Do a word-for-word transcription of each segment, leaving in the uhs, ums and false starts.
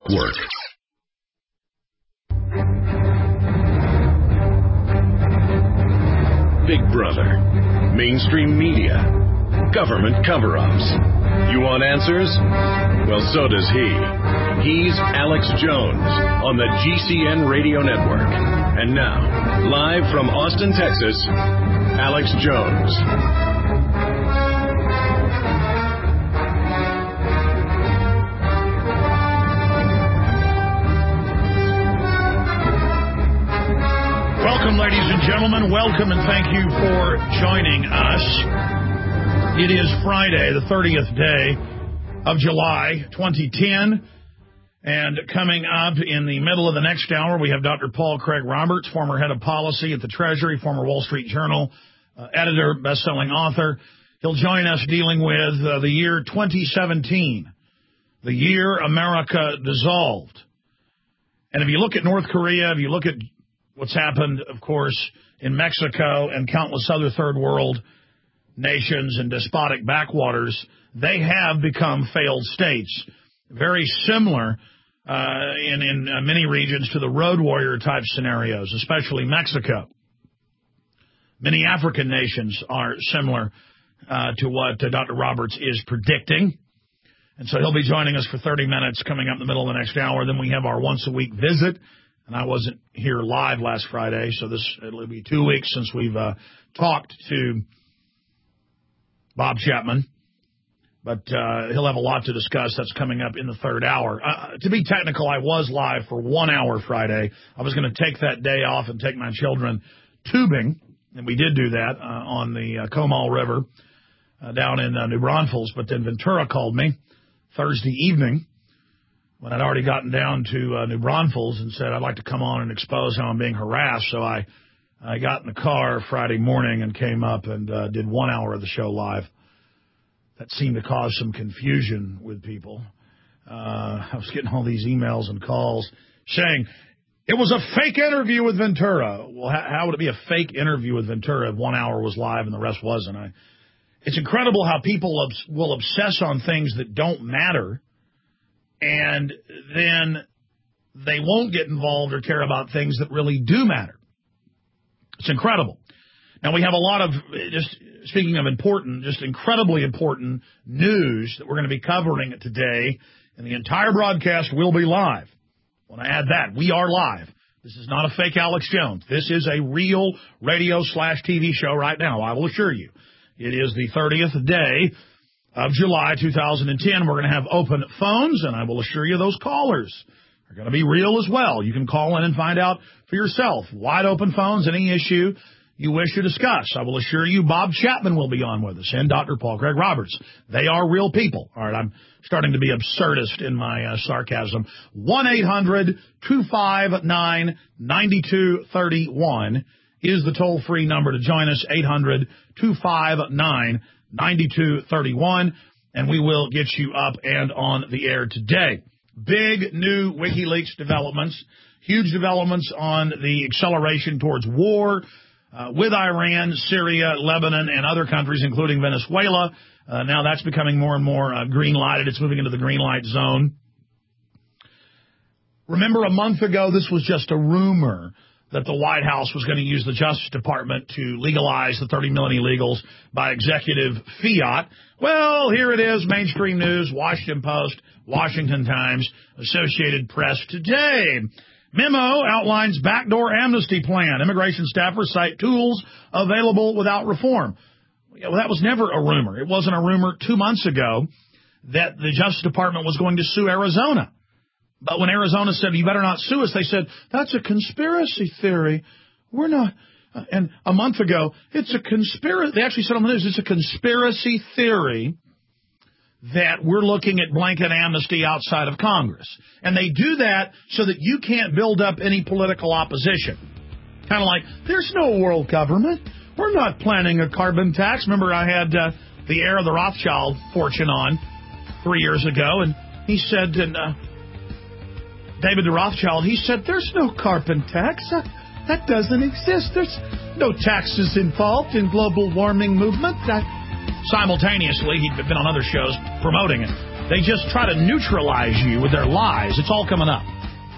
Network. Big Brother, mainstream media, government cover-ups. You want answers? Well, so does he. He's Alex Jones on the G C N Radio Network. And now, live from Austin, Texas, Alex Jones. Welcome, ladies and gentlemen. Welcome, and thank you for joining us. It is Friday, the thirtieth day of July, twenty ten. And coming up in the middle of the next hour, we have Doctor Paul Craig Roberts, former head of policy at the Treasury, former Wall Street Journal uh, editor, best-selling author. He'll join us dealing with uh, the year twenty seventeen, the year America dissolved. And if you look at North Korea, if you look at what's happened, of course, in Mexico and countless other third world nations and despotic backwaters, they have become failed states. Very similar uh, in, in uh, many regions to the road warrior type scenarios, especially Mexico. Many African nations are similar uh, to what uh, Doctor Roberts is predicting. And so he'll be joining us for thirty minutes coming up in the middle of the next hour. Then we have our once-a-week visit. And I wasn't here live last Friday, so this it'll be two weeks since we've uh, talked to Bob Chapman. But uh, he'll have a lot to discuss. That's coming up in the third hour. Uh, to be technical, I was live for one hour Friday. I was going to take that day off and take my children tubing, and we did do that uh, on the uh, Comal River uh, down in uh, New Braunfels. But then Ventura called me Thursday evening when I'd already gotten down to uh, New Braunfels and said, I'd like to come on and expose how I'm being harassed. So I, I got in the car Friday morning and came up and uh, did one hour of the show live. That seemed to cause some confusion with people. Uh, I was getting all these emails and calls saying, it was a fake interview with Ventura. Well, how, how would it be a fake interview with Ventura if one hour was live and the rest wasn't? I, it's incredible how people obs- will obsess on things that don't matter, and then they won't get involved or care about things that really do matter. It's incredible. Now, we have a lot of, just speaking of important, just incredibly important news that we're going to be covering today, and the entire broadcast will be live. I want to add that. We are live. This is not a fake Alex Jones. This is a real radio slash T V show right now, I will assure you. It is the thirtieth day of July two thousand ten. We're going to have open phones, and I will assure you those callers are going to be real as well. You can call in and find out for yourself. Wide open phones, any issue you wish to discuss. I will assure you Bob Chapman will be on with us and Doctor Paul Craig Roberts. They are real people. All right, I'm starting to be absurdist in my uh, sarcasm. one eight hundred two five nine nine two three one is the toll-free number to join us, eight hundred two five nine nine two three one, and we will get you up and on the air today. Big new WikiLeaks developments, huge developments on the acceleration towards war uh, with Iran, Syria, Lebanon, and other countries, including Venezuela. Uh, now that's becoming more and more uh, green-lighted. It's moving into the green light zone. Remember, a month ago, this was just a rumor that the White House was going to use the Justice Department to legalize the thirty million illegals by executive fiat. Well, here it is, mainstream news, Washington Post, Washington Times, Associated Press today. Memo outlines backdoor amnesty plan. Immigration staffers cite tools available without reform. Well, that was never a rumor. It wasn't a rumor two months ago that the Justice Department was going to sue Arizona. But when Arizona said, you better not sue us, they said, that's a conspiracy theory. We're not. Uh, and a month ago, it's a conspiracy. They actually said on the news, it's a conspiracy theory that we're looking at blanket amnesty outside of Congress. And they do that so that you can't build up any political opposition. Kind of like, there's no world government. We're not planning a carbon tax. Remember, I had uh, the heir of the Rothschild fortune on three years ago, and he said, and uh, David the Rothschild, he said, there's no carbon tax. That, that doesn't exist. There's no taxes involved in global warming movement. That, simultaneously, he'd been on other shows promoting it. They just try to neutralize you with their lies. It's all coming up.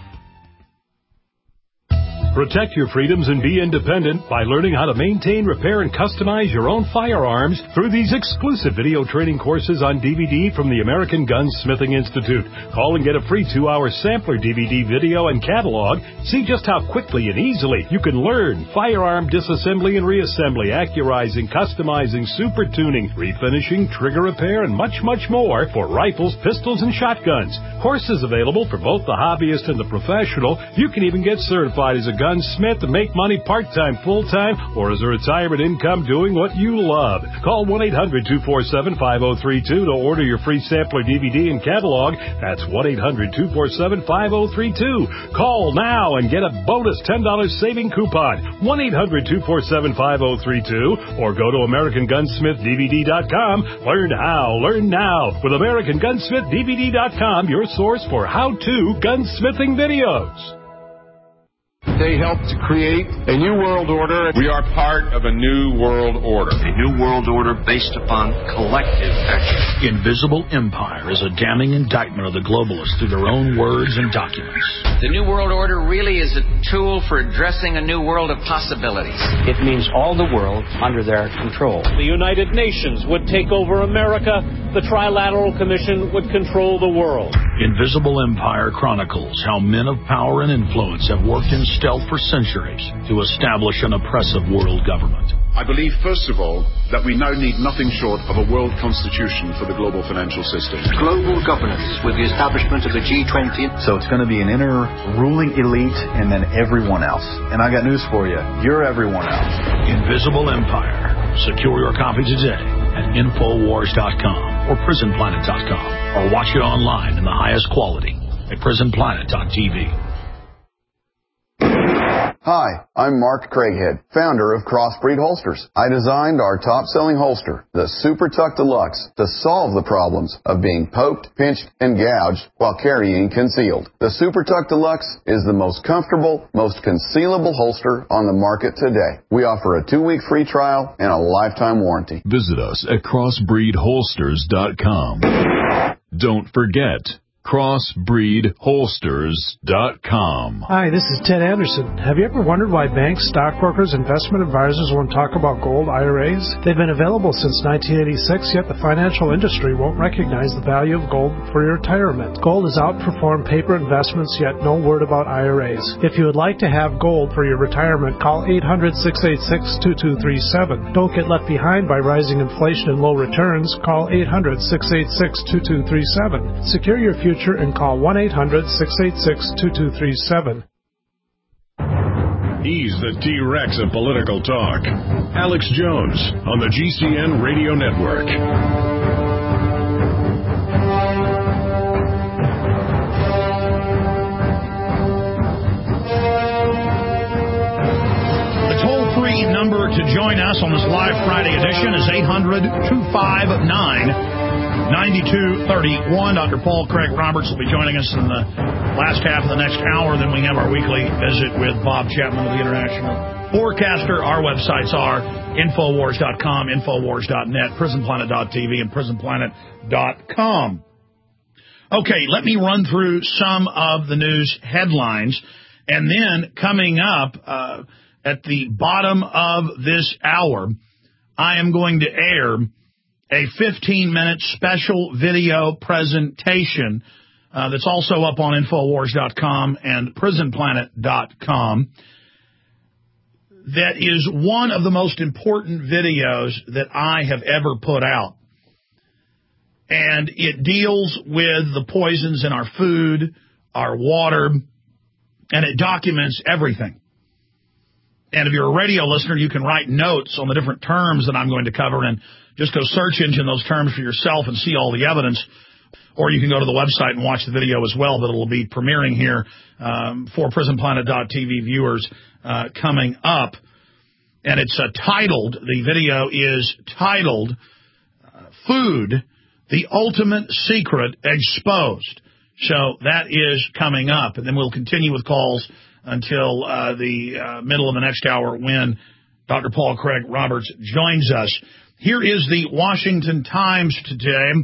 Protect your freedoms and be independent by learning how to maintain, repair, and customize your own firearms through these exclusive video training courses on D V D from the American Gunsmithing Institute. Call and get a free two-hour sampler D V D video and catalog. See just how quickly and easily you can learn firearm disassembly and reassembly, accurizing, customizing, super tuning, refinishing, trigger repair, and much, much more for rifles, pistols, and shotguns. Courses available for both the hobbyist and the professional. You can even get certified as a gunsmith to make money part-time, full-time, or as a retirement income doing what you love. Call one eight hundred two four seven five oh three two to order your free sampler D V D and catalog. That's one eight hundred two four seven five oh three two. Call now and get a bonus ten dollars saving coupon. one eight hundred two four seven five oh three two or go to American Gunsmith D V D dot com. Learn how, learn now with American Gunsmith D V D dot com, your source for how-to gunsmithing videos. They helped to create a new world order. We are part of a new world order. A new world order based upon collective action. Invisible Empire is a damning indictment of the globalists through their own words and documents. The new world order really is a tool for addressing a new world of possibilities. It means all the world under their control. The United Nations would take over America. The Trilateral Commission would control the world. Invisible Empire chronicles how men of power and influence have worked in stealth for centuries to establish an oppressive world government. I believe, first of all, that we now need nothing short of a world constitution for the global financial system. Global governance with the establishment of the G twenty. So it's going to be an inner ruling elite and then everyone else. And I got news for you. You're everyone else. Invisible Empire. Secure your copy today at Infowars dot com or Prison Planet dot com or watch it online in the highest quality at Prison Planet dot T V. Hi, I'm Mark Craighead, founder of Crossbreed Holsters. I designed our top-selling holster, the Super Tuck Deluxe, to solve the problems of being poked, pinched, and gouged while carrying concealed. The Super Tuck Deluxe is the most comfortable, most concealable holster on the market today. We offer a two-week free trial and a lifetime warranty. Visit us at Crossbreed Holsters dot com. Don't forget, Crossbreed Holsters dot com. Hi, this is Ted Anderson. Have you ever wondered why banks, stockbrokers, investment advisors won't talk about gold I R As? They've been available since nineteen eighty-six, yet the financial industry won't recognize the value of gold for your retirement. Gold has outperformed paper investments, yet no word about I R As. If you would like to have gold for your retirement, call eight hundred, six eight six, two two three seven. Don't get left behind by rising inflation and low returns. Call eight hundred, six eight six, two two three seven. Secure your future and call one eight hundred, six eight six, two two three seven. He's the T-Rex of political talk. Alex Jones on the G C N Radio Network. The toll-free number to join us on this live Friday edition is eight hundred, two five nine, ninety-two thirty-one. Doctor Paul Craig Roberts will be joining us in the last half of the next hour. Then we have our weekly visit with Bob Chapman of the International Forecaster. Our websites are Infowars dot com, Infowars dot net, Prison Planet dot T V, and Prison Planet dot com. Okay, let me run through some of the news headlines. And then coming up uh, at the bottom of this hour, I am going to air a fifteen-minute special video presentation uh, that's also up on Infowars dot com and Prison Planet dot com that is one of the most important videos that I have ever put out. And it deals with the poisons in our food, our water, and it documents everything. And if you're a radio listener, you can write notes on the different terms that I'm going to cover and just go search engine those terms for yourself and see all the evidence. Or you can go to the website and watch the video as well that will be premiering here um, for Prison Planet dot T V viewers uh, coming up. And it's uh, titled, the video is titled, uh, Food, the Ultimate Secret Exposed. So that is coming up. And then we'll continue with calls until uh, the uh, middle of the next hour when Doctor Paul Craig Roberts joins us. Here is the Washington Times today.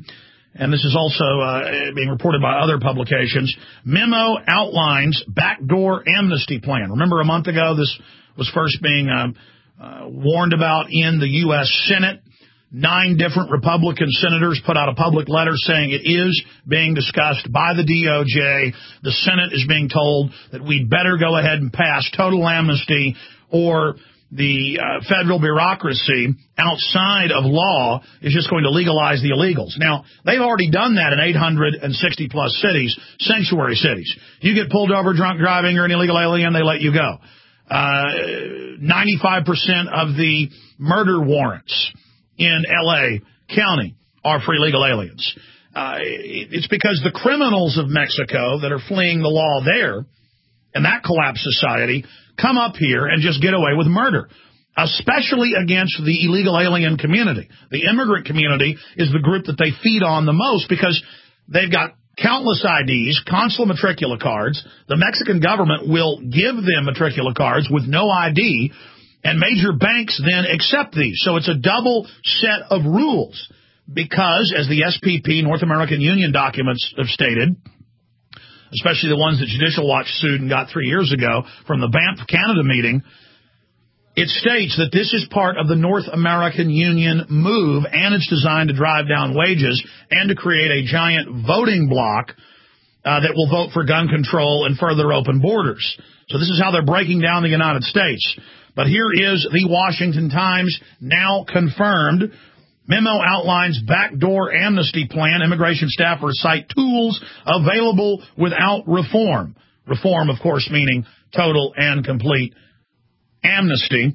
and this is also uh, being reported by other publications, memo outlines backdoor amnesty plan. Remember a month ago this was first being uh, uh, warned about in the U S Senate. Nine different Republican senators put out a public letter saying it is being discussed by the D O J. The Senate is being told that we'd better go ahead and pass total amnesty, or the uh, federal bureaucracy outside of law is just going to legalize the illegals. Now, they've already done that in eight hundred sixty plus cities, sanctuary cities. You get pulled over drunk driving or an illegal alien, they let you go. Uh, ninety-five percent of the murder warrants in L A County are for illegal aliens. Uh, it's because the criminals of Mexico that are fleeing the law there, and that collapsed society, come up here and just get away with murder, especially against the illegal alien community. The immigrant community is the group that they feed on the most because they've got countless I Ds, consular matricula cards. The Mexican government will give them matricula cards with no I D, and major banks then accept these. So it's a double set of rules because, as the S P P, North American Union documents have stated, especially the ones that Judicial Watch sued and got three years ago from the Banff Canada meeting, it states that this is part of the North American Union move, and it's designed to drive down wages and to create a giant voting bloc uh, that will vote for gun control and further open borders. So this is how they're breaking down the United States. But here is the Washington Times, now confirmed. Memo outlines backdoor amnesty plan. Immigration staffers cite tools available without reform. Reform, of course, meaning total and complete amnesty.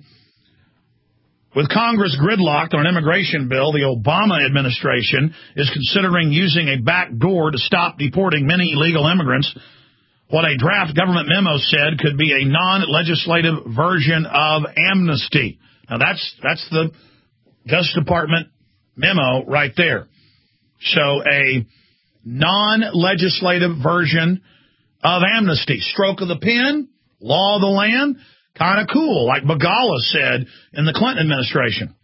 With Congress gridlocked on an immigration bill, the Obama administration is considering using a backdoor to stop deporting many illegal immigrants. What a draft government memo said could be a non-legislative version of amnesty. Now, that's that's the Justice Department memo right there. So a non-legislative version of amnesty. Stroke of the pen, law of the land, kind of cool, like Begala said in the Clinton administration.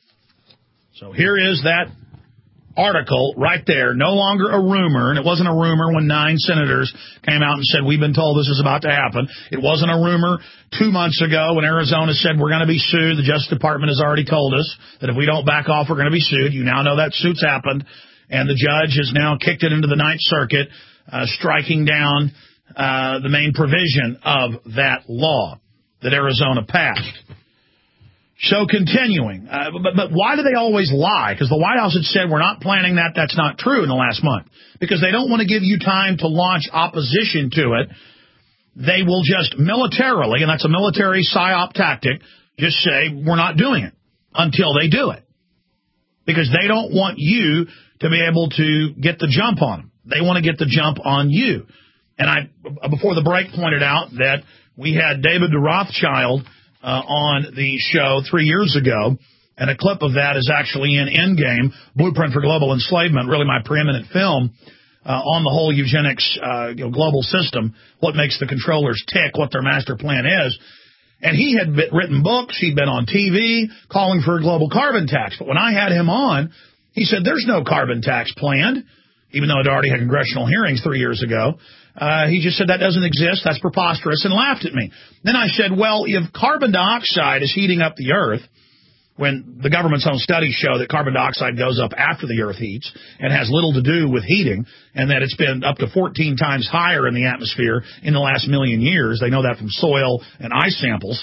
So here is that article right there, no longer a rumor, and it wasn't a rumor when nine senators came out and said, we've been told this is about to happen. It wasn't a rumor two months ago when Arizona said we're going to be sued. The Justice Department has already told us that if we don't back off, we're going to be sued. You now know that suit's happened, and the judge has now kicked it into the Ninth Circuit, uh, striking down uh, the main provision of that law that Arizona passed. So continuing, uh, but, but why do they always lie? Because the White House had said we're not planning that. That's not true in the last month. Because they don't want to give you time to launch opposition to it. They will just militarily, and that's a military psyop tactic, just say we're not doing it until they do it. Because they don't want you to be able to get the jump on them. They want to get the jump on you. And I, before the break, pointed out that we had David de Rothschild Uh, on the show three years ago, and a clip of that is actually in Endgame, Blueprint for Global Enslavement, really my preeminent film uh, on the whole eugenics uh, you know, global system, what makes the controllers tick, what their master plan is. And he had written books, he'd been on T V calling for a global carbon tax. But when I had him on, he said there's no carbon tax planned, even though it already had congressional hearings three years ago. Uh, he just said that doesn't exist, that's preposterous, and laughed at me. Then I said, well, if carbon dioxide is heating up the Earth, when the government's own studies show that carbon dioxide goes up after the Earth heats and has little to do with heating, and that it's been up to fourteen times higher in the atmosphere in the last million years, they know that from soil and ice samples.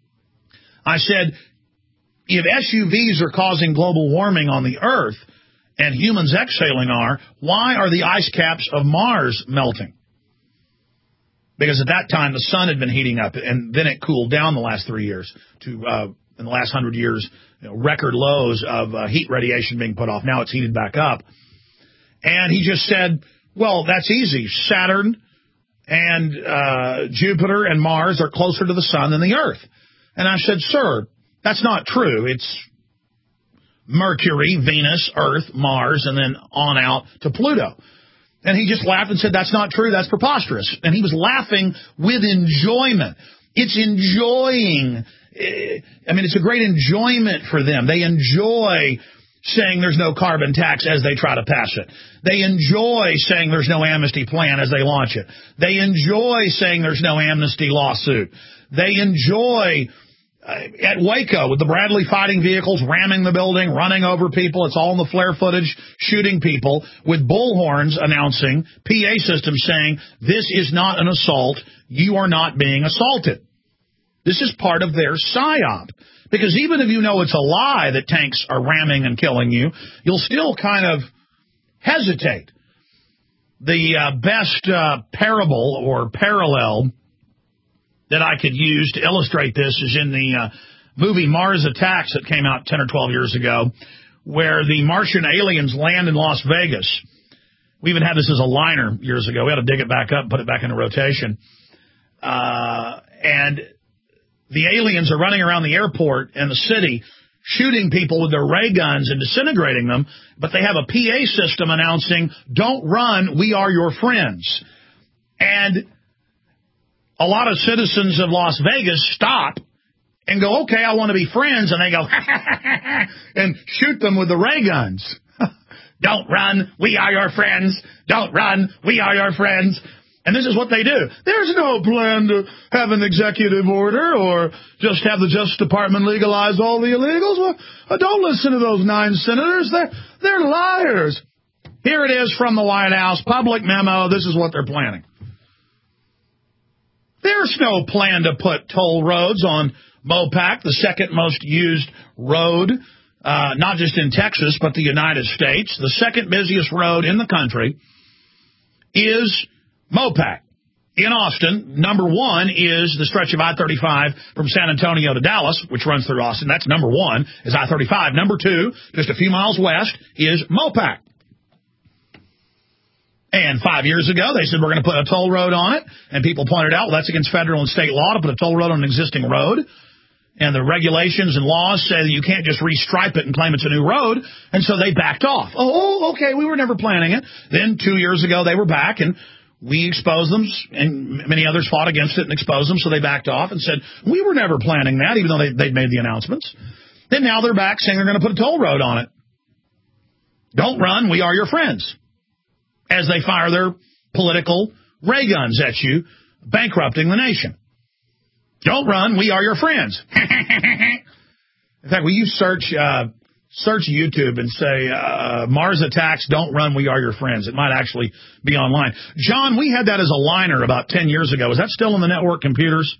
I said, if S U Vs are causing global warming on the Earth and humans exhaling are, why are the ice caps of Mars melting? Because at that time, the sun had been heating up, and then it cooled down the last three years to, uh, in the last hundred years, you know, record lows of uh, heat radiation being put off. Now it's heated back up. And he just said, well, that's easy. Saturn and uh, Jupiter and Mars are closer to the sun than the Earth. And I said, sir, that's not true. It's Mercury, Venus, Earth, Mars, and then on out to Pluto. And he just laughed and said, that's not true, that's preposterous. And he was laughing with enjoyment. It's enjoying. I mean, it's a great enjoyment for them. They enjoy saying there's no carbon tax as they try to pass it. They enjoy saying there's no amnesty plan as they launch it. They enjoy saying there's no amnesty lawsuit. They enjoy, uh, at Waco, with the Bradley fighting vehicles ramming the building, running over people. It's all in the flare footage, shooting people, with bullhorns announcing, P A systems saying, this is not an assault. You are not being assaulted. This is part of their psyop. Because even if you know it's a lie that tanks are ramming and killing you, you'll still kind of hesitate. The uh, best uh, parable or parallel that I could use to illustrate this is in the uh, movie Mars Attacks that came out ten or twelve years ago, where the Martian aliens land in Las Vegas. We even had this as a liner years ago. We had to dig it back up and put it back into rotation. Uh, and... The aliens are running around the airport and the city shooting people with their ray guns and disintegrating them, but they have a P A system announcing, don't run, we are your friends. And a lot of citizens of Las Vegas stop and go, okay, I want to be friends, and they go, and shoot them with the ray guns. Don't run, we are your friends. Don't run, we are your friends. And this is what they do. There's no plan to have an executive order or just have the Justice Department legalize all the illegals. Well, don't listen to those nine senators. They're, they're liars. Here it is from the White House, public memo. This is what they're planning. There's no plan to put toll roads on Mopac, the second most used road, uh, not just in Texas, but the United States. The second busiest road in the country is Mopac. In Austin, number one is the stretch of I thirty-five from San Antonio to Dallas, which runs through Austin. That's number one, is I thirty-five. Number two, just a few miles west, is Mopac. And five years ago, they said, we're going to put a toll road on it. And people pointed out, well, that's against federal and state law to put a toll road on an existing road. And the regulations and laws say that you can't just restripe it and claim it's a new road. And so they backed off. Oh, okay, we were never planning it. Then two years ago, they were back, and we exposed them, and many others fought against it and exposed them, so they backed off and said, we were never planning that, even though they, they'd made the announcements. Then now they're back saying they're going to put a toll road on it. Don't run, we are your friends. As they fire their political ray guns at you, bankrupting the nation. Don't run, we are your friends. In fact, will you search uh, search YouTube and say, uh, Mars Attacks, don't run, we are your friends? It might actually be online. John, we had that as a liner about ten years ago. Is that still on the network computers?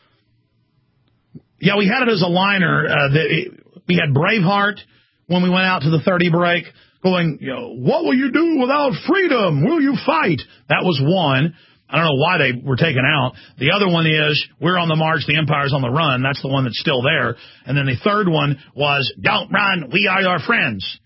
Yeah, we had it as a liner. Uh, that it, we had Braveheart when we went out to the thirty break going, you know, what will you do without freedom? Will you fight? That was one. I don't know why they were taken out. The other one is, we're on the march, the empire's on the run. That's the one that's still there. And then the third one was, don't run, we are your friends.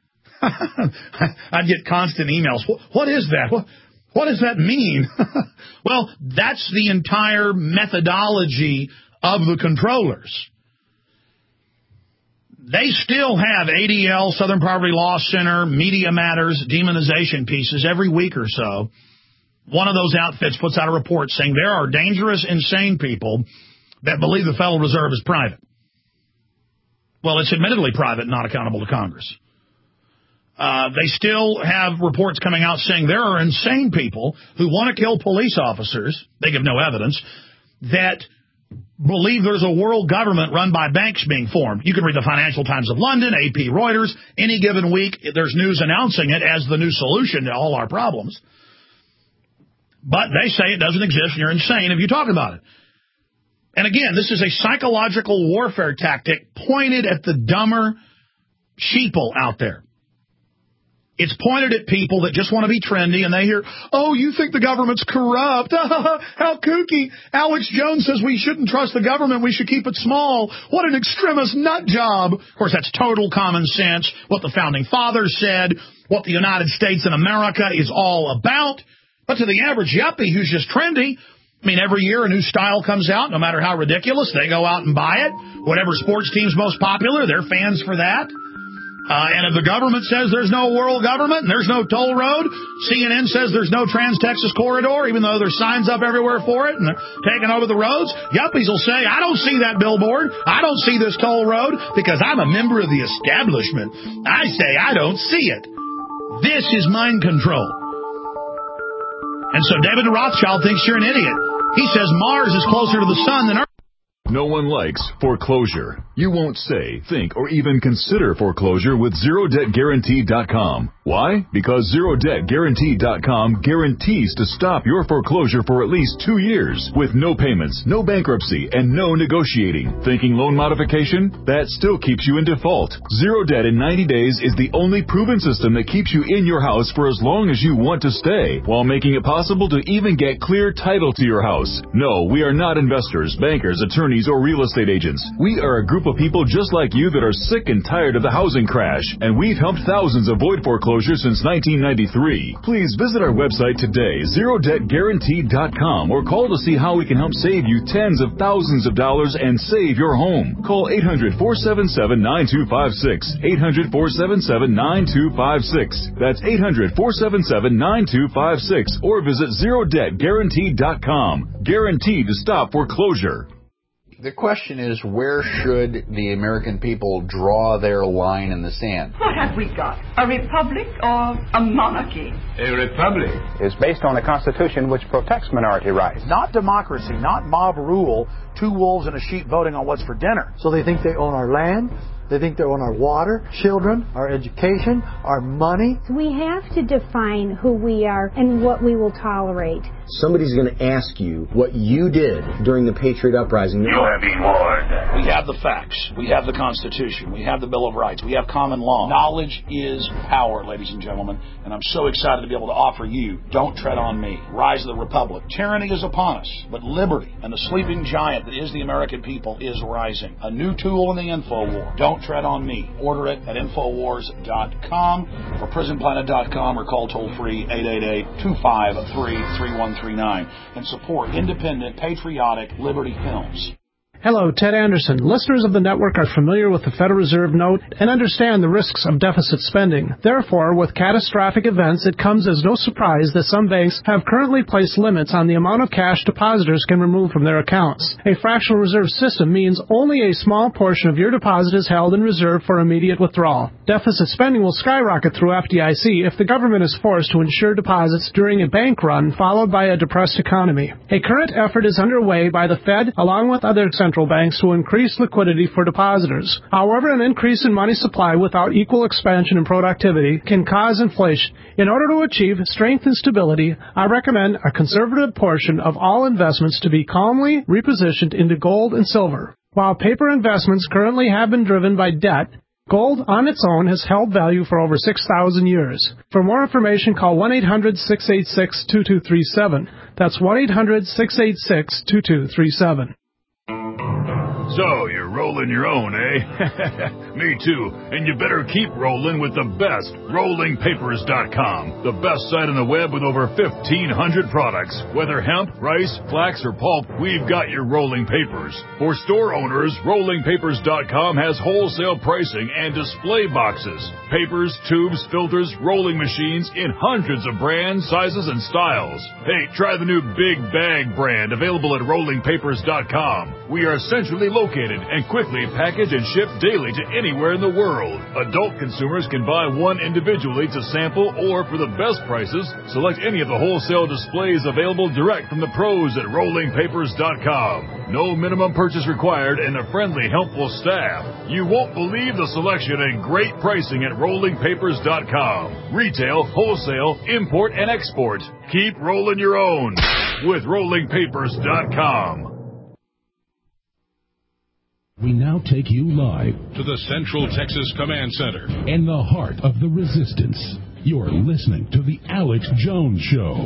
I'd get constant emails. What is that? What, what does that mean? Well, that's the entire methodology of the controllers. They still have A D L, Southern Poverty Law Center, Media Matters, demonization pieces every week or so. One of those outfits puts out a report saying there are dangerous, insane people that believe the Federal Reserve is private. Well, it's admittedly private, not accountable to Congress. Uh, they still have reports coming out saying there are insane people who want to kill police officers, they give no evidence, that believe there's a world government run by banks being formed. You can read the Financial Times of London, A P, Reuters. Any given week, there's news announcing it as the new solution to all our problems. But they say it doesn't exist, and you're insane if you talk about it. And again, this is a psychological warfare tactic pointed at the dumber sheeple out there. It's pointed at people that just want to be trendy, and they hear, oh, you think the government's corrupt? How kooky. Alex Jones says we shouldn't trust the government. We should keep it small. What an extremist nut job. Of course, that's total common sense, what the Founding Fathers said, what the United States and America is all about. But to the average yuppie who's just trendy, I mean, every year a new style comes out, no matter how ridiculous, they go out and buy it. Whatever sports team's most popular, they're fans for that. Uh, and if the government says there's no world government and there's no toll road, C N N says there's no Trans-Texas Corridor, even though there's signs up everywhere for it and they're taking over the roads, yuppies will say, I don't see that billboard. I don't see this toll road because I'm a member of the establishment. I say I don't see it. This is mind control. And so David Rothschild thinks you're an idiot. He says Mars is closer to the sun than Earth. No one likes foreclosure. You won't say, think, or even consider foreclosure with zero debt guarantee dot com. Why? Because zero debt guarantee dot com guarantees to stop your foreclosure for at least two years with no payments, no bankruptcy, and no negotiating. Thinking loan modification? That still keeps you in default. Zero Debt in ninety days is the only proven system that keeps you in your house for as long as you want to stay, while making it possible to even get clear title to your house. No, we are not investors, bankers, attorneys, or real estate agents. We are a group of people just like you that are sick and tired of the housing crash, and we've helped thousands avoid foreclosure since nineteen ninety-three. Please visit our website today, zero debt guarantee dot com, or call to see how we can help save you tens of thousands of dollars and save your home. Call eight hundred, four seven seven, nine two five six, eight hundred, four seven seven, nine two five six. That's eight hundred, four seven seven, nine two five six, or visit zero debt guarantee dot com. Guaranteed to stop foreclosure. The question is, where should the American people draw their line in the sand? What have we got? A republic or a monarchy? A republic is based on a constitution which protects minority rights. Not democracy, not mob rule, two wolves and a sheep voting on what's for dinner. So they think they own our land, they think they own our water, children, our education, our money. We have to define who we are and what we will tolerate. Somebody's going to ask you what you did during the Patriot Uprising. You have been warned. We have the facts. We have the Constitution. We have the Bill of Rights. We have common law. Knowledge is power, ladies and gentlemen. And I'm so excited to be able to offer you Don't Tread on Me, Rise of the Republic. Tyranny is upon us, but liberty and the sleeping giant that is the American people is rising. A new tool in the info war. Don't Tread on Me. Order it at infowars dot com or prison planet dot com or call toll free eight eight eight, two five three, three one three nine and support independent, patriotic Liberty Films. Hello, Ted Anderson. Listeners of the network are familiar with the Federal Reserve note and understand the risks of deficit spending. Therefore, with catastrophic events, it comes as no surprise that some banks have currently placed limits on the amount of cash depositors can remove from their accounts. A fractional reserve system means only a small portion of your deposit is held in reserve for immediate withdrawal. Deficit spending will skyrocket through F D I C if the government is forced to insure deposits during a bank run followed by a depressed economy. A current effort is underway by the Fed along with other central banks to increase liquidity for depositors. However, an increase in money supply without equal expansion in productivity can cause inflation. In order to achieve strength and stability, I recommend a conservative portion of all investments to be calmly repositioned into gold and silver. While paper investments currently have been driven by debt, gold on its own has held value for over six thousand years. For more information, call one eight hundred, six eight six, two two three seven. That's one eight hundred, six eight six, two two three seven. So, you're rolling your own, eh? Me too. And you better keep rolling with the best, rolling papers dot com. The best site on the web with over fifteen hundred products. Whether hemp, rice, flax, or pulp, we've got your rolling papers. For store owners, rolling papers dot com has wholesale pricing and display boxes. Papers, tubes, filters, rolling machines in hundreds of brands, sizes, and styles. Hey, try the new Big Bag brand available at rolling papers dot com. We are centrally located and quickly package and ship daily to anywhere in the world. Adult consumers can buy one individually to sample or for the best prices, select any of the wholesale displays available direct from the pros at rolling papers dot com. No minimum purchase required and a friendly, helpful staff. You won't believe the selection and great pricing at rolling papers dot com. Retail, wholesale, import, and export. Keep rolling your own with rolling papers dot com. We now take you live to the Central Texas Command Center in the heart of the resistance. You're listening to the Alex Jones Show.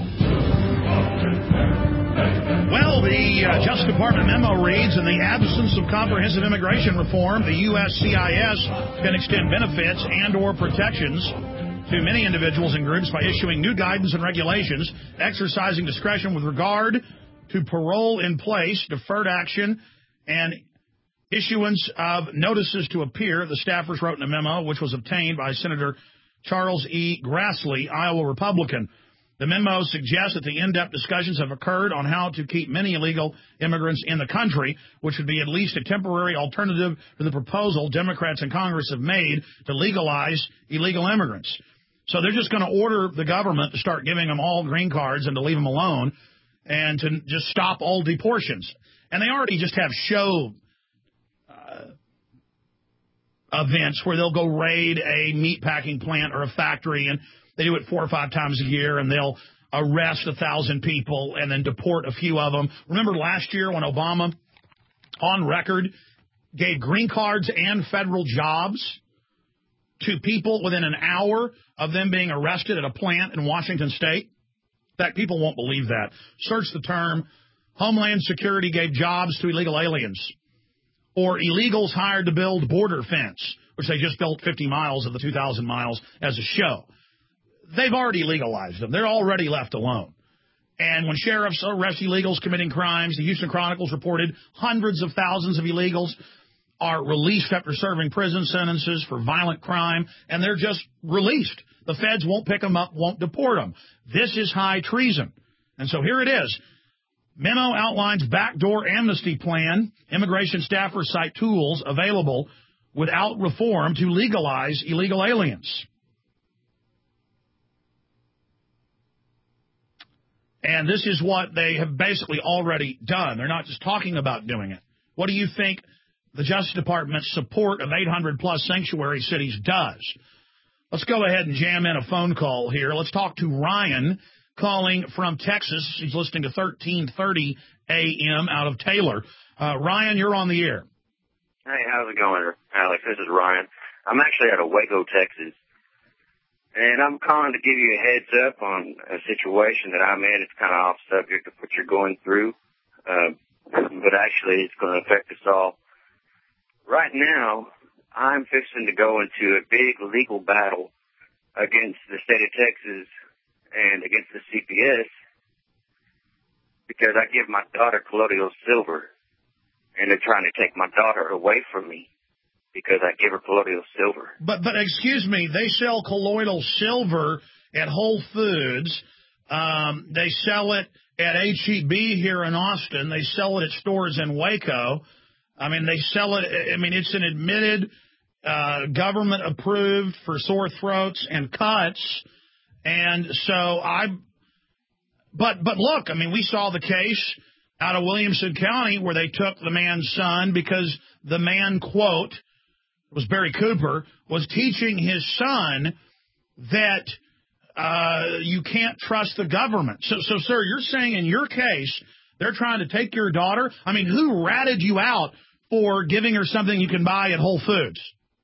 Well, the uh, Justice Department memo reads, in the absence of comprehensive immigration reform, the U S C I S can extend benefits and or protections to many individuals and groups by issuing new guidance and regulations, exercising discretion with regard to parole in place, deferred action, and Issuance of notices to appear, the staffers wrote in a memo, which was obtained by Senator Charles E. Grassley, Iowa Republican. The memo suggests that the in-depth discussions have occurred on how to keep many illegal immigrants in the country, which would be at least a temporary alternative to the proposal Democrats in Congress have made to legalize illegal immigrants. So they're just going to order the government to start giving them all green cards and to leave them alone and to just stop all deportations. And they already just have show uh, events where they'll go raid a meatpacking plant or a factory, and they do it four or five times a year, and they'll arrest a thousand people and then deport a few of them. Remember last year when Obama, on record, gave green cards and federal jobs to people within an hour of them being arrested at a plant in Washington State? In fact, people won't believe that. Search the term, Homeland Security gave jobs to illegal aliens, or illegals hired to build border fence, which they just built fifty miles of the two thousand miles as a show. They've already legalized them. They're already left alone. And when sheriffs arrest illegals committing crimes, the Houston Chronicles reported hundreds of thousands of illegals are released after serving prison sentences for violent crime, and they're just released. The feds won't pick them up, won't deport them. This is high treason. And so here it is. Memo outlines backdoor amnesty plan. Immigration staffers cite tools available without reform to legalize illegal aliens. And this is what they have basically already done. They're not just talking about doing it. What do you think the Justice Department's support of eight hundred plus sanctuary cities does? Let's go ahead and jam in a phone call here. Let's talk to Ryan calling from Texas. He's listening to thirteen thirty A M out of Taylor. Uh, Ryan, you're on the air. Hey, how's it going, Alex? This is Ryan. I'm actually out of Waco, Texas. And I'm calling to give you a heads up on a situation that I'm in. It's kind of off subject of what you're going through, uh, but actually it's going to affect us all. Right now, I'm fixing to go into a big legal battle against the state of Texas and against the C P S because I give my daughter colloidal silver, and they're trying to take my daughter away from me because I give her colloidal silver. But, but excuse me, they sell colloidal silver at Whole Foods. Um, they sell it at H E B here in Austin. They sell it at stores in Waco. I mean, they sell it. I mean, it's an admitted, uh, government approved for sore throats and cuts. And so I, but, but look, I mean, we saw the case out of Williamson County where they took the man's son because the man, quote, was Barry Cooper, was teaching his son that uh, you can't trust the government. So, so, sir, you're saying in your case they're trying to take your daughter? I mean, who ratted you out for giving her something you can buy at Whole Foods?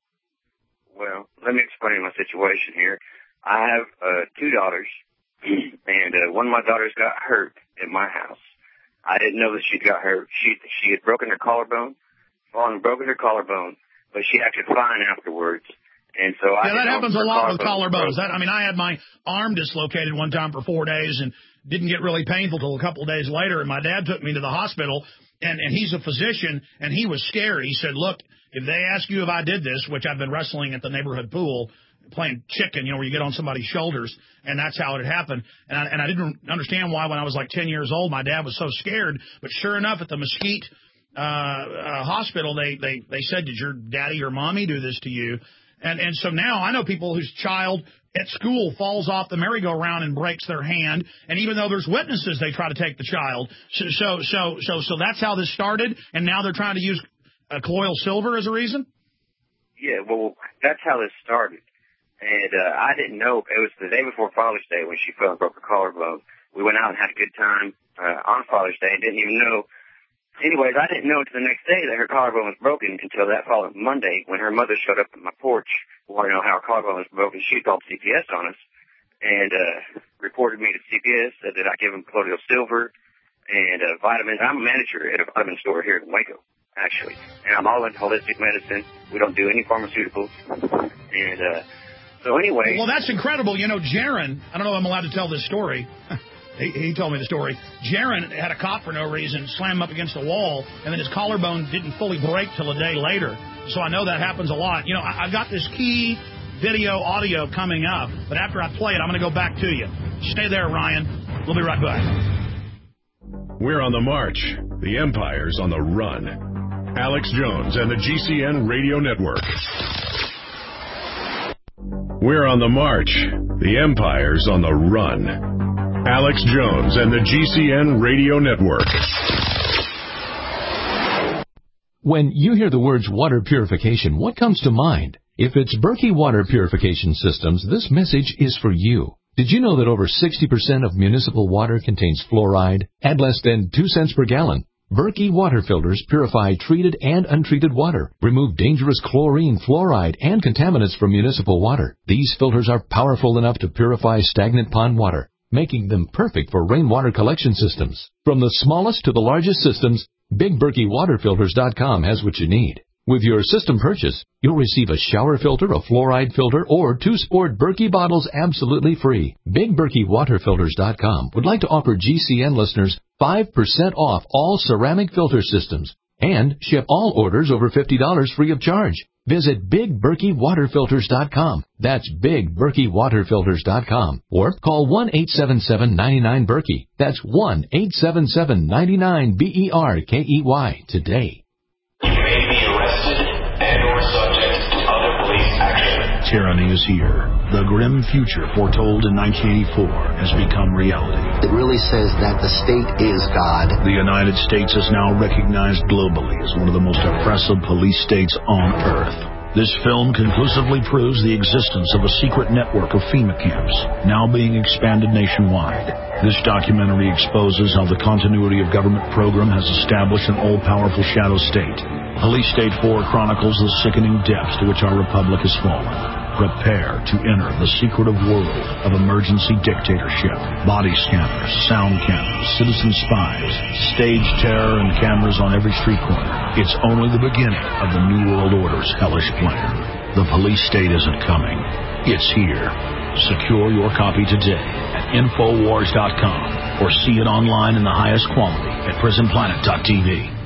Well, let me explain my situation here. I have uh, two daughters, and uh, one of my daughters got hurt at my house. I didn't know that she got hurt. She she had broken her collarbone, fallen and broken her collarbone. But she acted fine afterwards, and so I. Yeah, that happens a lot with collarbones. That, I mean, I had my arm dislocated one time for four days and didn't get really painful till a couple of days later. And my dad took me to the hospital, and and he's a physician, and he was scared. He said, "Look, if they ask you if I did this, which I've been wrestling at the neighborhood pool, playing chicken, you know, where you get on somebody's shoulders, and that's how it happened." And I, and I didn't understand why when I was like ten years old, my dad was so scared. But sure enough, at the Mesquite Uh, uh, hospital, they, they, they said, did your daddy or mommy do this to you? And, and so now I know people whose child at school falls off the merry-go-round and breaks their hand. And even though there's witnesses, they try to take the child. So, so, so, so, so that's how this started. And now they're trying to use uh, colloidal silver as a reason? Yeah, well, that's how this started. And, uh, I didn't know. It was the day before Father's Day when she fell and broke her collarbone. We went out and had a good time, uh, on Father's Day and didn't even know. Anyways, I didn't know until the next day that her collarbone was broken until that following Monday when her mother showed up at my porch wanting to know how her collarbone was broken. She called C P S on us and uh reported me to C P S, said that I give them colloidal silver and uh, vitamins. I'm a manager at a vitamin store here in Waco, actually, and I'm all into holistic medicine. We don't do any pharmaceuticals. And uh so anyway. Well, that's incredible. You know, Jaron, I don't know if I'm allowed to tell this story. He, he told me the story. Jaron had a cop for no reason, slam him up against a wall, and then his collarbone didn't fully break till a day later. So I know that happens a lot. You know, I, I've got this key video, audio coming up, but after I play it, I'm going to go back to you. Stay there, Ryan. We'll be right back. We're on the march. The Empire's on the run. Alex Jones and the G C N Radio Network. We're on the march. The Empire's on the run. Alex Jones and the G C N Radio Network. When you hear the words water purification, what comes to mind? If it's Berkey Water Purification Systems, this message is for you. Did you know that over sixty percent of municipal water contains fluoride at less than two cents per gallon? Berkey water filters purify treated and untreated water, remove dangerous chlorine, fluoride, and contaminants from municipal water. These filters are powerful enough to purify stagnant pond water, making them perfect for rainwater collection systems. From the smallest to the largest systems, Big Berkey Water Filters dot com has what you need. With your system purchase, you'll receive a shower filter, a fluoride filter, or two sport Berkey bottles absolutely free. Big Berkey Water Filters dot com would like to offer G C N listeners five percent off all ceramic filter systems and ship all orders over fifty dollars free of charge. Visit Big Berkey Water Filters dot com. That's Big Berkey Water Filters dot com. Or call one eight seven seven, nine nine, Berkey. That's one eight seven seven, nine nine, B E R K E Y today. You may be arrested and or subject to other police action. Tyranny is here. The grim future foretold in nineteen eighty-four has become reality. It really says that the state is God. The United States is now recognized globally as one of the most oppressive police states on earth. This film conclusively proves the existence of a secret network of FEMA camps, now being expanded nationwide. This documentary exposes how the continuity of government program has established an all-powerful shadow state. Police State four chronicles the sickening depths to which our republic has fallen. Prepare to enter the secretive world of emergency dictatorship. Body scanners, sound cameras, citizen spies, stage terror, and cameras on every street corner. It's only the beginning of the New World Order's hellish plan. The police state isn't coming. It's here. Secure your copy today at Infowars dot com or see it online in the highest quality at Prison Planet dot T V.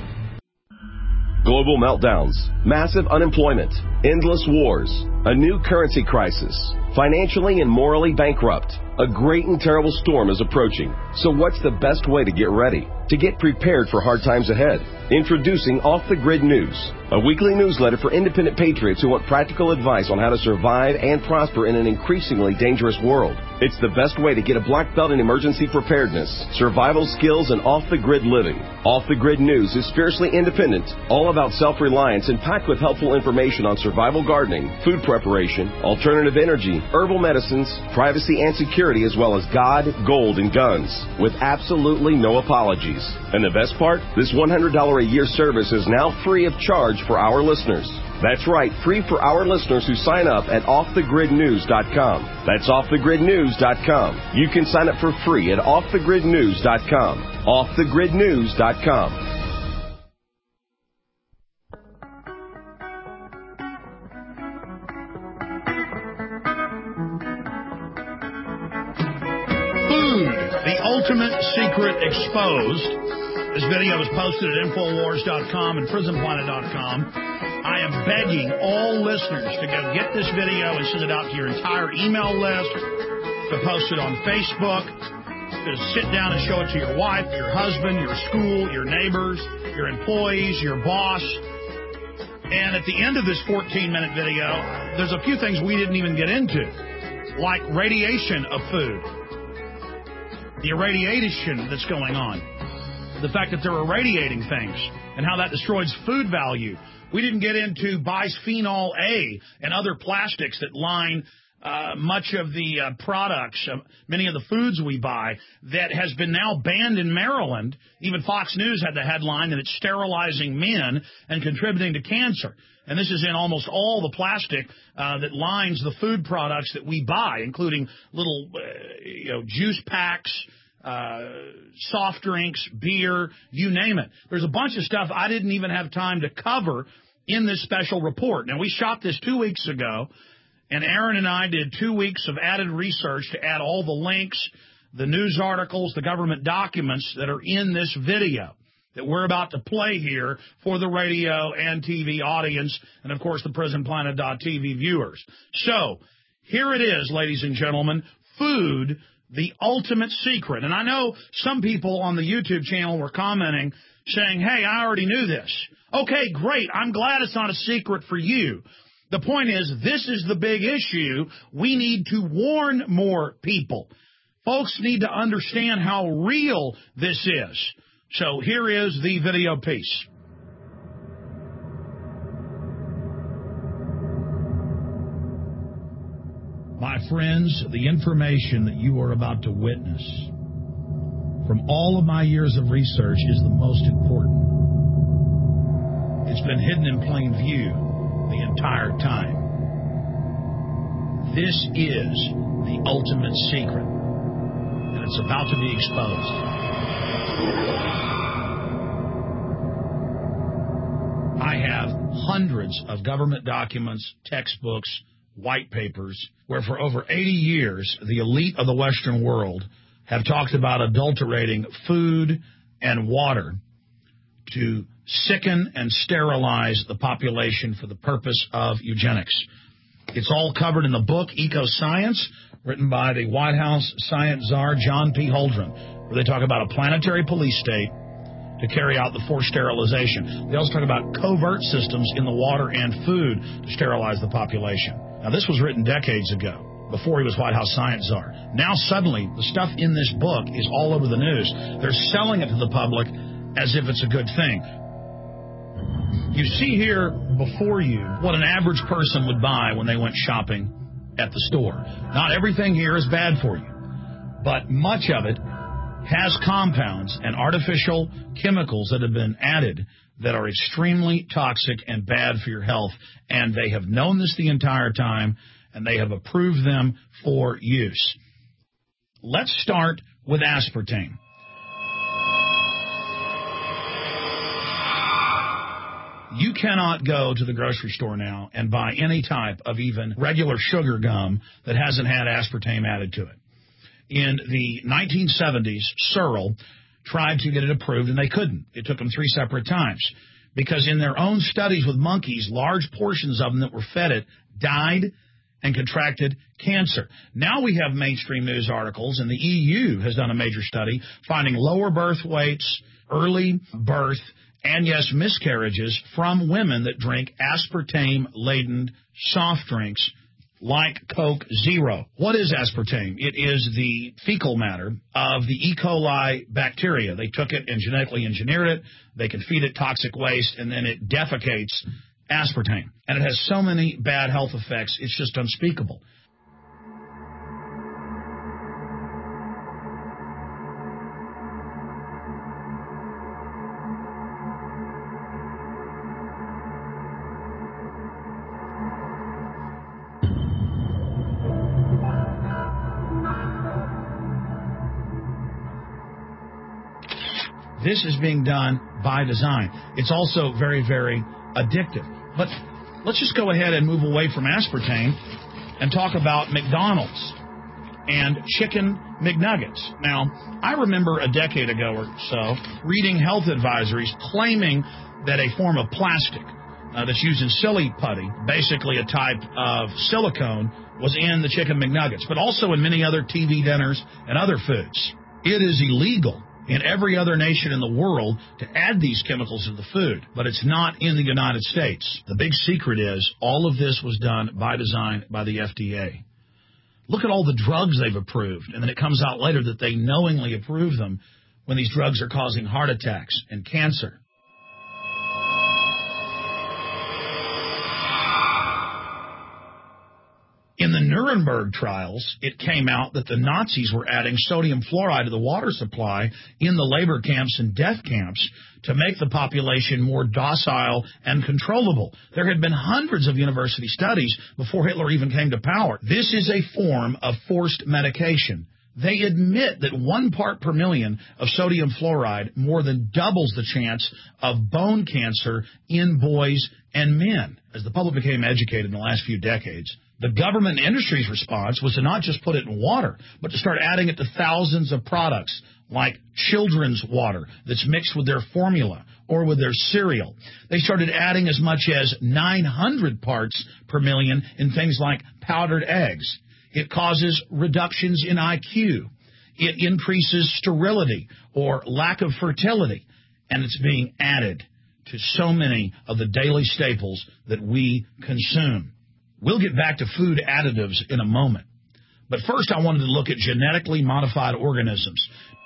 Global meltdowns, massive unemployment, endless wars, a new currency crisis, financially and morally bankrupt. A great and terrible storm is approaching. So what's the best way to get ready? To get prepared for hard times ahead? Introducing Off the Grid News, a weekly newsletter for independent patriots who want practical advice on how to survive and prosper in an increasingly dangerous world. It's the best way to get a black belt in emergency preparedness, survival skills, and off-the-grid living. Off the Grid News is fiercely independent, all about self-reliance, and packed with helpful information on survival gardening, food preparation, alternative energy, herbal medicines, privacy and security, as well as God, gold, and guns, with absolutely no apologies. And the best part? This one hundred dollars a year service is now free of charge for our listeners. That's right, free for our listeners who sign up at off the grid news dot com. That's off the grid news dot com. You can sign up for free at off the grid news dot com. off the grid news dot com. Food, the ultimate secret exposed. This video was posted at Infowars dot com and Prison Planet dot com. I am begging all listeners to go get this video and send it out to your entire email list, to post it on Facebook, to sit down and show it to your wife, your husband, your school, your neighbors, your employees, your boss. And at the end of this fourteen-minute video, there's a few things we didn't even get into, like radiation of food, the irradiation that's going on, the fact that they're irradiating things, and how that destroys food value. We didn't get into bisphenol A and other plastics that line uh, much of the uh, products, uh, many of the foods we buy, that has been now banned in Maryland. Even Fox News had the headline that it's sterilizing men and contributing to cancer. And this is in almost all the plastic uh, that lines the food products that we buy, including little uh, you know, juice packs, uh, soft drinks, beer, you name it. There's a bunch of stuff I didn't even have time to cover in this special report. Now, we shot this two weeks ago, and Aaron and I did two weeks of added research to add all the links the news articles, the government documents that are in this video that we're about to play here for the radio and T V audience, and, of course, the prison planet dot T V viewers. So here it is, ladies and gentlemen, food, the ultimate secret. And I know some people on the YouTube channel were commenting, saying, hey, I already knew this. Okay, great. I'm glad it's not a secret for you. The point is, this is the big issue. We need to warn more people. Folks need to understand how real this is. So here is the video piece. My friends, the information that you are about to witness from all of my years of research is the most important. It's been hidden in plain view the entire time. This is the ultimate secret, and it's about to be exposed. I have hundreds of government documents, textbooks, white papers, where for over eighty years, the elite of the Western world have talked about adulterating food and water to sicken and sterilize the population for the purpose of eugenics. It's all covered in the book Ecoscience, written by the White House science czar John P. Holdren, where they talk about a planetary police state to carry out the forced sterilization. They also talk about covert systems in the water and food to sterilize the population. Now, this was written decades ago, before he was White House science czar. Now, suddenly, the stuff in this book is all over the news. They're selling it to the public as if it's a good thing. You see here before you what an average person would buy when they went shopping at the store. Not everything here is bad for you, but much of it has compounds and artificial chemicals that have been added that are extremely toxic and bad for your health, and they have known this the entire time, and they have approved them for use. Let's start with aspartame. You cannot go to the grocery store now and buy any type of even regular sugar gum that hasn't had aspartame added to it. In the nineteen seventies, Searle tried to get it approved, and they couldn't. It took them three separate times because in their own studies with monkeys, large portions of them that were fed it died and contracted cancer. Now we have mainstream news articles, and the E U has done a major study finding lower birth weights, early birth, and, yes, miscarriages from women that drink aspartame-laden soft drinks like Coke Zero. What is aspartame? It is the fecal matter of the E. coli bacteria. They took it and genetically engineered it. They can feed it toxic waste, and then it defecates aspartame. And it has so many bad health effects, it's just unspeakable. This is being done by design. It's also very, very addictive. But let's just go ahead and move away from aspartame and talk about McDonald's and chicken McNuggets. Now, I remember a decade ago or so reading health advisories claiming that a form of plastic uh, that's used in silly putty, basically a type of silicone, was in the chicken McNuggets, but also in many other T V dinners and other foods. It is illegal in every other nation in the world to add these chemicals to the food, but it's not in the United States. The big secret is all of this was done by design by the F D A. Look at all the drugs they've approved, and then it comes out later that they knowingly approve them when these drugs are causing heart attacks and cancer. In the Nuremberg trials, it came out that the Nazis were adding sodium fluoride to the water supply in the labor camps and death camps to make the population more docile and controllable. There had been hundreds of university studies before Hitler even came to power. This is a form of forced medication. They admit that one part per million of sodium fluoride more than doubles the chance of bone cancer in boys and men. As the public became educated in the last few decades, The government and industry's response was to not just put it in water, but to start adding it to thousands of products, like children's water that's mixed with their formula or with their cereal. They started adding as much as nine hundred parts per million in things like powdered eggs. It causes reductions in I Q. It increases sterility or lack of fertility. And it's being added to so many of the daily staples that we consume. We'll get back to food additives in a moment. But first, I wanted to look at genetically modified organisms.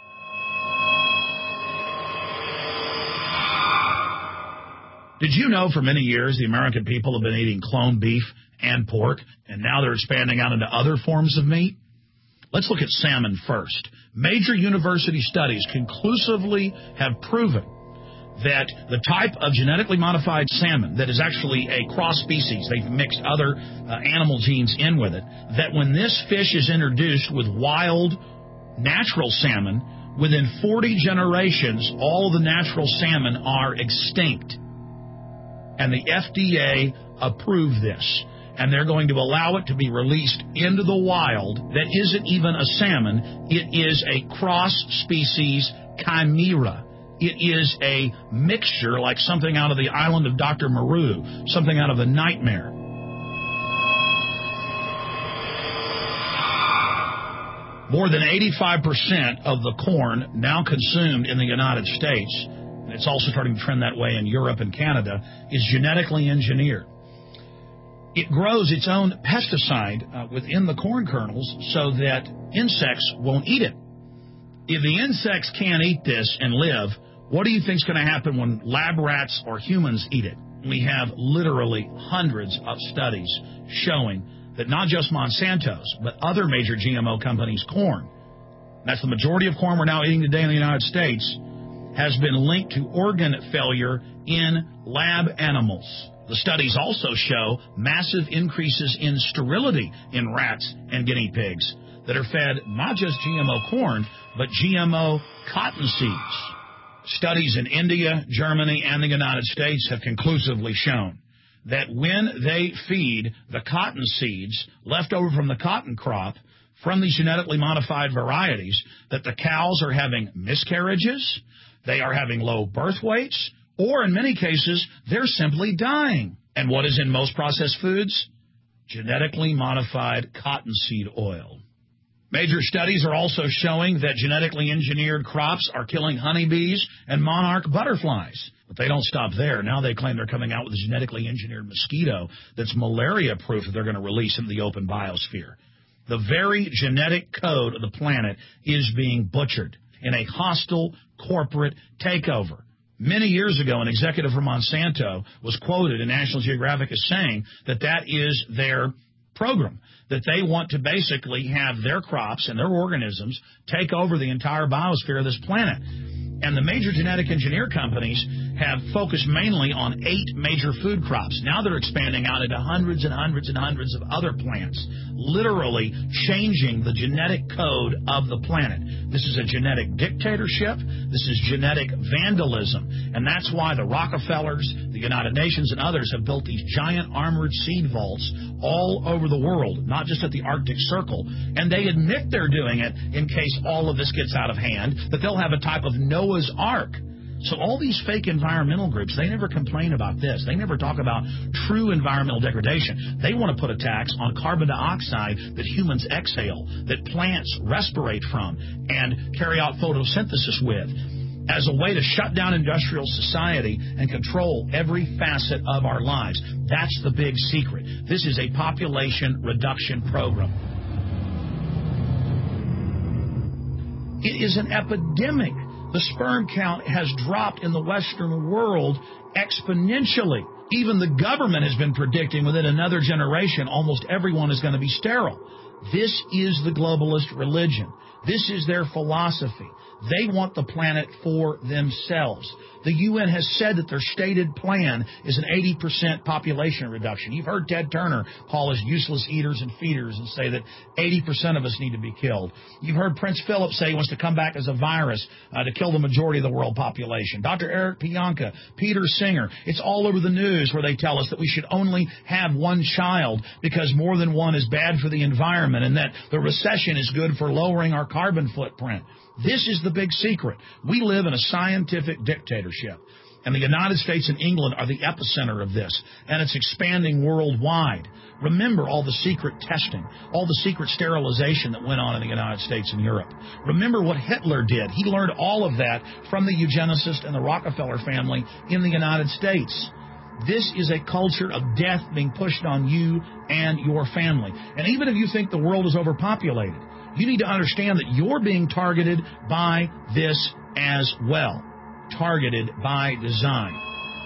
Did you know for many years the American people have been eating cloned beef and pork, and now they're expanding out into other forms of meat? Let's look at salmon first. Major university studies conclusively have proven that the type of genetically modified salmon that is actually a cross species, they've mixed other uh, animal genes in with it, that when this fish is introduced with wild natural salmon, within forty generations, all of the natural salmon are extinct. And the F D A approved this. And they're going to allow it to be released into the wild that isn't even a salmon. It is a cross-species chimera. It is a mixture like something out of the island of Doctor Moreau, something out of The Nightmare. More than eighty-five percent of the corn now consumed in the United States, and it's also starting to trend that way in Europe and Canada, is genetically engineered. It grows its own pesticide uh, within the corn kernels so that insects won't eat it. If the insects can't eat this and live, what do you think is going to happen when lab rats or humans eat it? We have literally hundreds of studies showing that not just Monsanto's, but other major G M O companies' corn, that's the majority of corn we're now eating today in the United States, has been linked to organ failure in lab animals. The studies also show massive increases in sterility in rats and guinea pigs that are fed not just G M O corn, but G M O cotton seeds. Studies in India, Germany, and the United States have conclusively shown that when they feed the cotton seeds left over from the cotton crop from these genetically modified varieties, that the cows are having miscarriages, they are having low birth weights, or in many cases, they're simply dying. And what is in most processed foods? Genetically modified cottonseed oil. Major studies are also showing that genetically engineered crops are killing honeybees and monarch butterflies. But they don't stop there. Now they claim they're coming out with a genetically engineered mosquito that's malaria-proof that they're going to release into the open biosphere. The very genetic code of the planet is being butchered in a hostile corporate takeover. Many years ago, an executive from Monsanto was quoted in National Geographic as saying that that is their program, that they want to basically have their crops and their organisms take over the entire biosphere of this planet. And the major genetic engineer companies have focused mainly on eight major food crops. Now they're expanding out into hundreds and hundreds and hundreds of other plants, literally changing the genetic code of the planet. This is a genetic dictatorship. This is genetic vandalism. And that's why the Rockefellers, the United Nations, and others have built these giant armored seed vaults all over the world, not just at the Arctic Circle. And they admit they're doing it in case all of this gets out of hand, that they'll have a type of Noah's Ark. So all these fake environmental groups, they never complain about this. They never talk about true environmental degradation. They want to put a tax on carbon dioxide that humans exhale, that plants respirate from and carry out photosynthesis with, as a way to shut down industrial society and control every facet of our lives. That's the big secret. This is a population reduction program. It is an epidemic. The sperm count has dropped in the Western world exponentially. Even the government has been predicting within another generation almost everyone is going to be sterile. This is the globalist religion. This is their philosophy. They want the planet for themselves. The U N has said that their stated plan is an eighty percent population reduction. You've heard Ted Turner call us useless eaters and feeders and say that eighty percent of us need to be killed. You've heard Prince Philip say he wants to come back as a virus uh, to kill the majority of the world population. Doctor Eric Pianka, Peter Singer, it's all over the news where they tell us that we should only have one child because more than one is bad for the environment and that the recession is good for lowering our carbon footprint. This is the big secret. We live in a scientific dictatorship, and the United States and England are the epicenter of this, and it's expanding worldwide. Remember all the secret testing, all the secret sterilization that went on in the United States and Europe. Remember what Hitler did. He learned all of that from the eugenicist and the Rockefeller family in the United States. This is a culture of death being pushed on you and your family. And even if you think the world is overpopulated, you need to understand that you're being targeted by this as well. Targeted by design.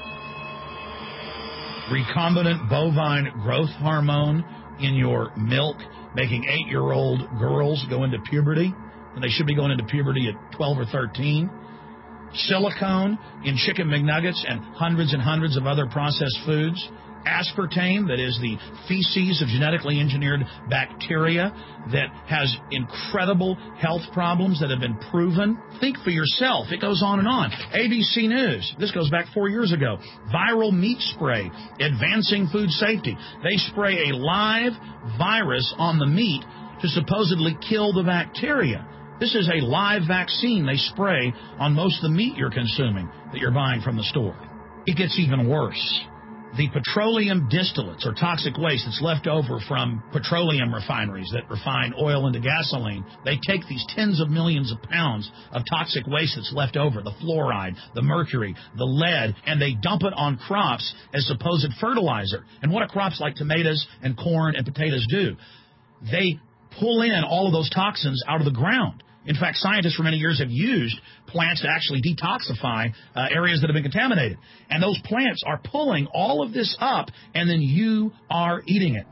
Recombinant bovine growth hormone in your milk, making eight-year-old girls go into puberty, and they should be going into puberty at twelve or thirteen. Silicone in chicken McNuggets and hundreds and hundreds of other processed foods. Aspartame, that is the feces of genetically engineered bacteria that has incredible health problems that have been proven. Think for yourself. It goes on and on. A B C News, this goes back four years ago. Viral meat spray, advancing food safety. They spray a live virus on the meat to supposedly kill the bacteria. This is a live vaccine they spray on most of the meat you're consuming that you're buying from the store. It gets even worse. The petroleum distillates, or toxic waste that's left over from petroleum refineries that refine oil into gasoline, they take these tens of millions of pounds of toxic waste that's left over, the fluoride, the mercury, the lead, and they dump it on crops as supposed fertilizer. And what do crops like tomatoes and corn and potatoes do? They pull in all of those toxins out of the ground. In fact, scientists for many years have used plants to actually detoxify uh, areas that have been contaminated. And those plants are pulling all of this up, and then you are eating it.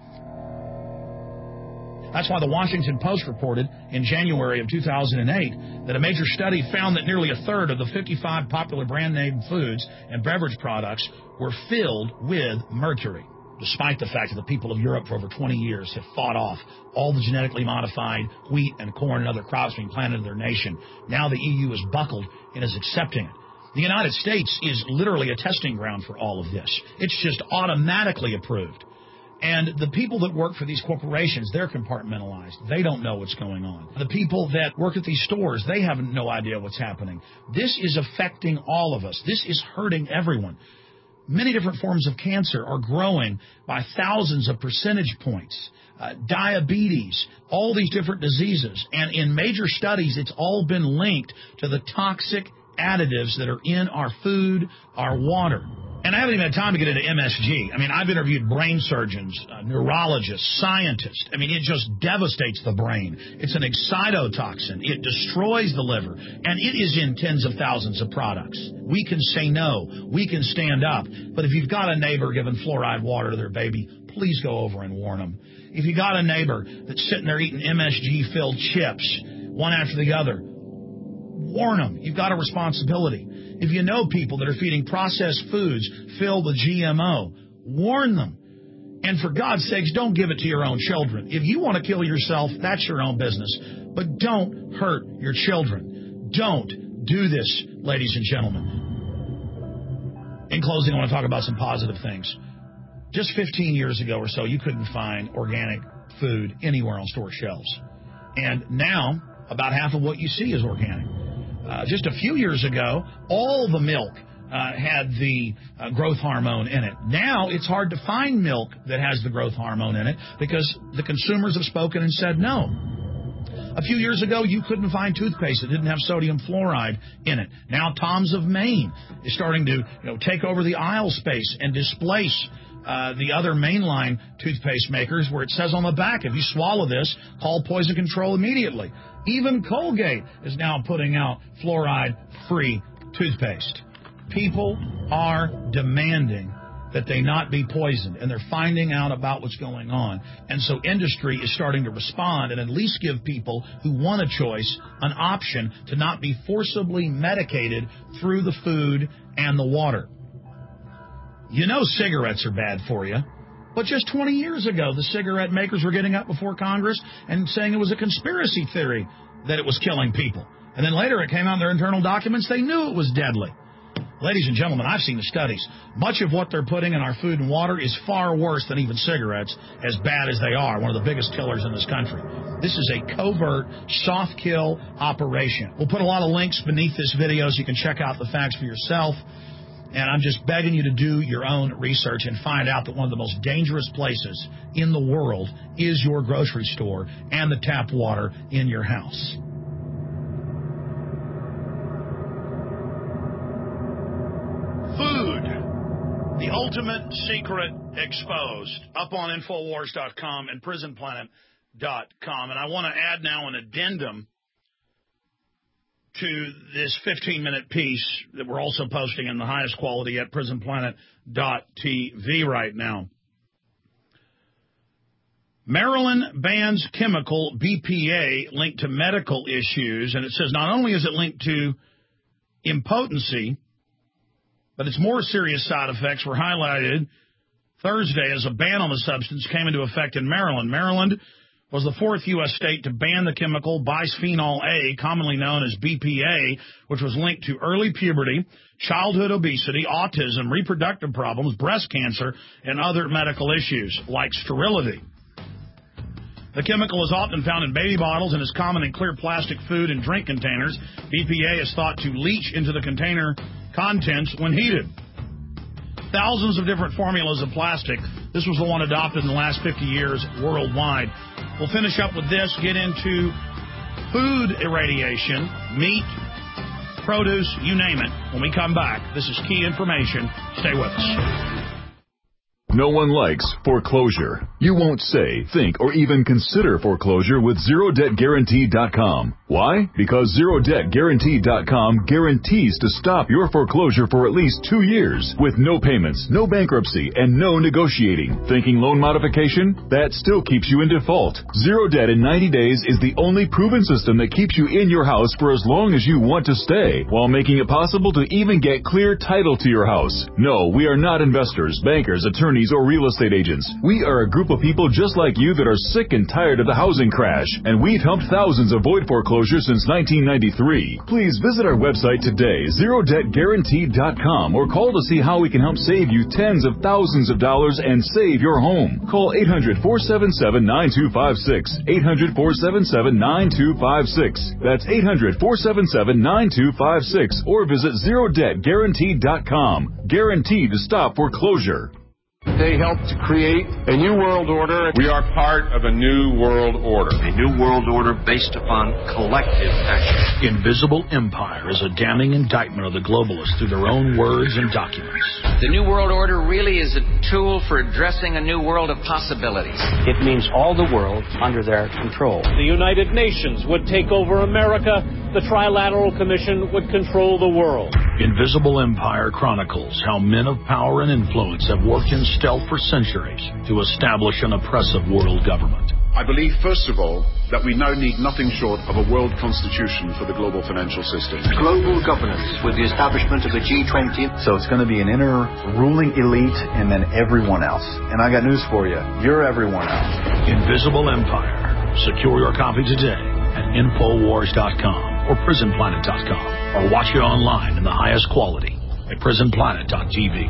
That's why the Washington Post reported in January of two thousand eight that a major study found that nearly a third of the fifty-five popular brand name foods and beverage products were filled with mercury. Despite the fact that the people of Europe for over twenty years have fought off all the genetically modified wheat and corn and other crops being planted in their nation, now the E U is buckled and is accepting it. The United States is literally a testing ground for all of this. It's just automatically approved. And the people that work for these corporations, they're compartmentalized. They don't know what's going on. The people that work at these stores, they have no idea what's happening. This is affecting all of us. This is hurting everyone. Many different forms of cancer are growing by thousands of percentage points. Uh, diabetes, all these different diseases. And in major studies, it's all been linked to the toxic additives that are in our food, our water. And I haven't even had time to get into M S G. I mean, I've interviewed brain surgeons, uh, neurologists, scientists. I mean, it just devastates the brain. It's an excitotoxin. It destroys the liver. And it is in tens of thousands of products. We can say no. We can stand up. But if you've got a neighbor giving fluoride water to their baby, please go over and warn them. If you got a neighbor that's sitting there eating M S G-filled chips, one after the other, warn them. You've got a responsibility. If you know people that are feeding processed foods filled with G M O, warn them. And for God's sakes, don't give it to your own children. If you want to kill yourself, that's your own business. But don't hurt your children. Don't do this, ladies and gentlemen. In closing, I want to talk about some positive things. Just fifteen years ago or so, you couldn't find organic food anywhere on store shelves. And now, about half of what you see is organic. Uh, just a few years ago, all the milk uh, had the uh, growth hormone in it. Now it's hard to find milk that has the growth hormone in it because the consumers have spoken and said no. A few years ago, you couldn't find toothpaste that didn't have sodium fluoride in it. Now Tom's of Maine is starting to you know, take over the aisle space and displace Uh, the other mainline toothpaste makers where it says on the back, if you swallow this, call poison control immediately. Even Colgate is now putting out fluoride-free toothpaste. People are demanding that they not be poisoned, and they're finding out about what's going on. And so industry is starting to respond and at least give people who want a choice an option to not be forcibly medicated through the food and the water. You know cigarettes are bad for you. But just twenty years ago, the cigarette makers were getting up before Congress and saying it was a conspiracy theory that it was killing people. And then later it came out in their internal documents, they knew it was deadly. Ladies and gentlemen, I've seen the studies. Much of what they're putting in our food and water is far worse than even cigarettes, as bad as they are, one of the biggest killers in this country. This is a covert, soft kill operation. We'll put a lot of links beneath this video so you can check out the facts for yourself. And I'm just begging you to do your own research and find out that one of the most dangerous places in the world is your grocery store and the tap water in your house. Food, the ultimate secret exposed, up on Infowars dot com and Prison Planet dot com. And I want to add now an addendum to this fifteen-minute piece that we're also posting in the highest quality at Prison Planet dot T V right now. Maryland bans chemical B P A linked to medical issues, and it says not only is it linked to impotency, but its more serious side effects were highlighted Thursday as a ban on the substance came into effect in Maryland. Maryland was the fourth U S state to ban the chemical bisphenol A, commonly known as B P A, which was linked to early puberty, childhood obesity, autism, reproductive problems, breast cancer, and other medical issues like sterility. The chemical is often found in baby bottles and is common in clear plastic food and drink containers. B P A is thought to leach into the container contents when heated. Thousands of different formulas of plastic. This was the one adopted in the last fifty years worldwide. We'll finish up with this, get into food irradiation, meat, produce, you name it. When we come back, this is key information. Stay with us. No one likes foreclosure. You won't say, think, or even consider foreclosure with zero debt guarantee dot com. Why? Because zero debt guarantee dot com guarantees to stop your foreclosure for at least two years with no payments, no bankruptcy, and no negotiating. Thinking loan modification? That still keeps you in default. Zero Debt in ninety days is the only proven system that keeps you in your house for as long as you want to stay, while making it possible to even get clear title to your house. No, we are not investors, bankers, attorneys, or real estate agents. We are a group of people just like you that are sick and tired of the housing crash, and we've helped thousands avoid foreclosure since nineteen ninety-three. Please visit our website today, zero debt guarantee dot com, or call to see how we can help save you tens of thousands of dollars and save your home. Call eight hundred, four seven seven, nine two five six, eight hundred, four seven seven, nine two five six. That's eight hundred, four seven seven, nine two five six, or visit zero debt guarantee dot com. Guaranteed to stop foreclosure. They helped to create a new world order. We are part of a new world order. A new world order based upon collective action. Invisible Empire is a damning indictment of the globalists through their own words and documents. The new world order really is a tool for addressing a new world of possibilities. It means all the world under their control. The United Nations would take over America. The Trilateral Commission would control the world. Invisible Empire chronicles how men of power and influence have worked in stealth for centuries to establish an oppressive world government. I believe, first of all, that we now need nothing short of a world constitution for the global financial system. Global governance with the establishment of the G twenty. So it's going to be an inner ruling elite and then everyone else. And I got news for you. You're everyone else. Invisible Empire. Secure your copy today at Infowars dot com or Prison Planet dot com, or watch it online in the highest quality at Prison Planet dot T V.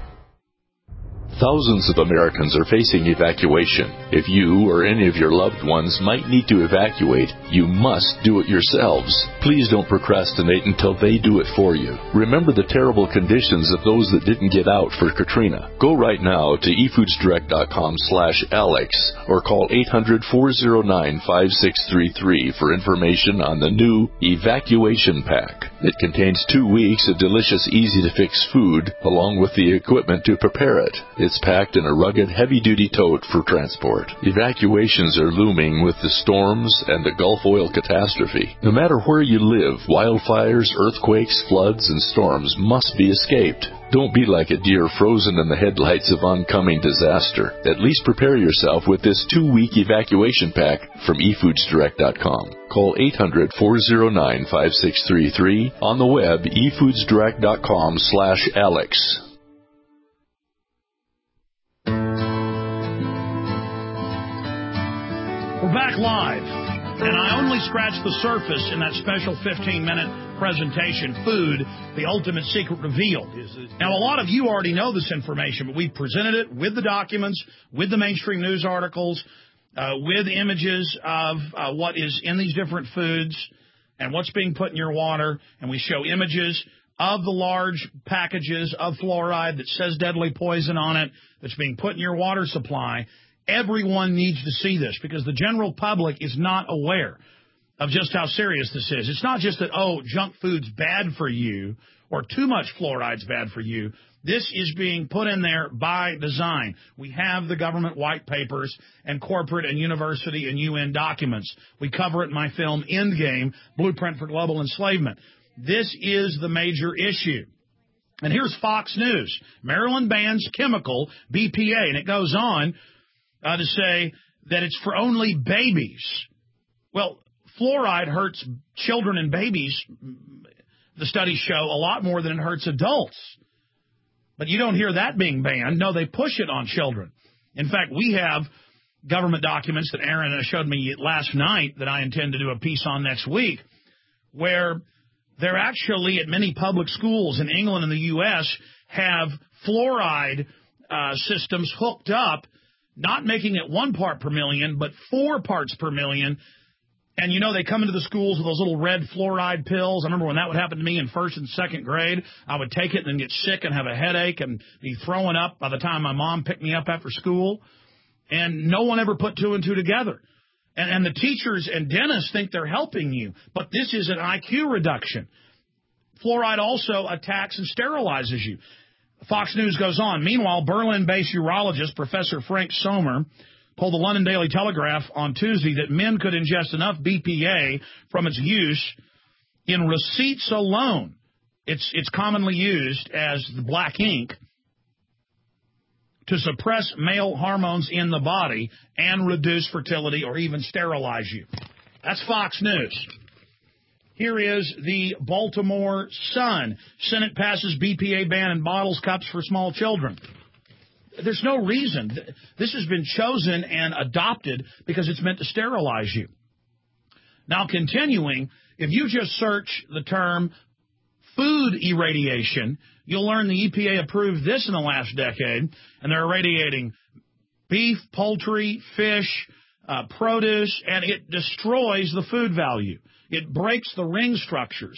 Thousands of Americans are facing evacuation. If you or any of your loved ones might need to evacuate, you must do it yourselves. Please don't procrastinate until they do it for you. Remember the terrible conditions of those that didn't get out for Katrina. Go right now to e foods direct dot com slash Alex or call eight hundred, four oh nine, five six three three for information on the new Evacuation Pack. It contains two weeks of delicious, easy-to-fix food along with the equipment to prepare it. It's packed in a rugged, heavy-duty tote for transport. Evacuations are looming with the storms and the Gulf oil catastrophe. No matter where you live, wildfires, earthquakes, floods, and storms must be escaped. Don't be like a deer frozen in the headlights of oncoming disaster. At least prepare yourself with this two-week evacuation pack from e foods direct dot com. Call eight hundred, four oh nine, five six three three. On the web, e foods direct dot com slash Alex. We're back live, and I only scratched the surface in that special fifteen-minute presentation, Food, the Ultimate Secret Revealed. Now, a lot of you already know this information, but we presented it with the documents, with the mainstream news articles, uh, with images of uh, what is in these different foods and what's being put in your water, and we show images of the large packages of fluoride that says deadly poison on it that's being put in your water supply. Everyone needs to see this because the general public is not aware of just how serious this is. It's not just that, oh, junk food's bad for you or too much fluoride's bad for you. This is being put in there by design. We have the government white papers and corporate and university and U N documents. We cover it in my film Endgame, Blueprint for Global Enslavement. This is the major issue. And here's Fox News. Maryland bans chemical B P A. And it goes on Uh, to say that it's for only babies. Well, fluoride hurts children and babies, the studies show, a lot more than it hurts adults. But you don't hear that being banned. No, they push it on children. In fact, we have government documents that Aaron showed me last night that I intend to do a piece on next week, where they're actually at many public schools in England and the U S have fluoride uh, systems hooked up, not making it one part per million, but four parts per million. And, you know, they come into the schools with those little red fluoride pills. I remember when that would happen to me in first and second grade. I would take it and then get sick and have a headache and be throwing up by the time my mom picked me up after school. And no one ever put two and two together. And, and the teachers and dentists think they're helping you. But this is an I Q reduction. Fluoride also attacks and sterilizes you. Fox News goes on. Meanwhile, Berlin-based urologist Professor Frank Sommer told the London Daily Telegraph on Tuesday that men could ingest enough B P A from its use in receipts alone. It's, it's commonly used as the black ink to suppress male hormones in the body and reduce fertility or even sterilize you. That's Fox News. Here is the Baltimore Sun. Senate passes B P A ban in bottles, cups for small children. There's no reason. This has been chosen and adopted because it's meant to sterilize you. Now, continuing, if you just search the term food irradiation, you'll learn the E P A approved this in the last decade, and they're irradiating beef, poultry, fish, uh, produce, and it destroys the food value. It breaks the ring structures